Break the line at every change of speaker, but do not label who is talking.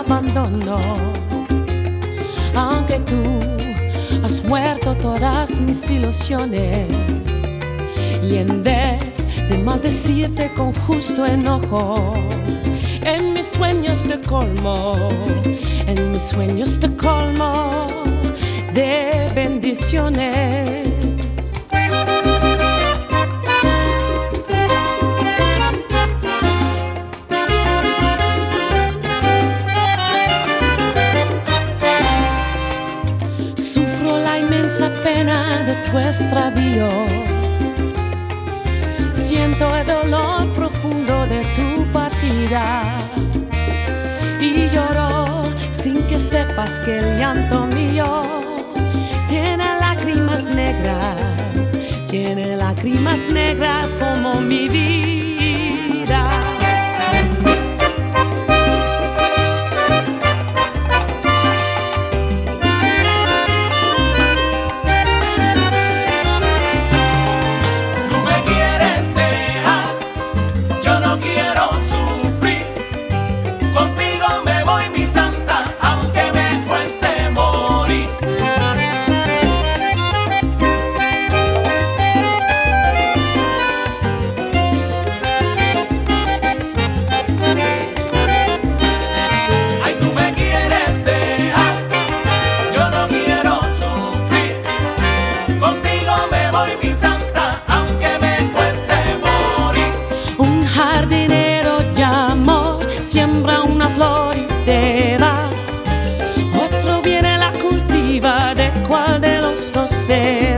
abandono. Aunque tú has muerto todas mis ilusiones, y en vez de maldecirte con justo enojo, en mis sueños te colmo, en mis sueños te colmo de bendiciones. Sufro la inmensa pena de tu extravío, siento el dolor profundo de tu partida, y lloro sin que sepas que el llanto mío tiene lágrimas negras como mi vida. Un jardinero de amor siembra una flor y se va, otro viene la cultiva, ¿de cuál de los dos será?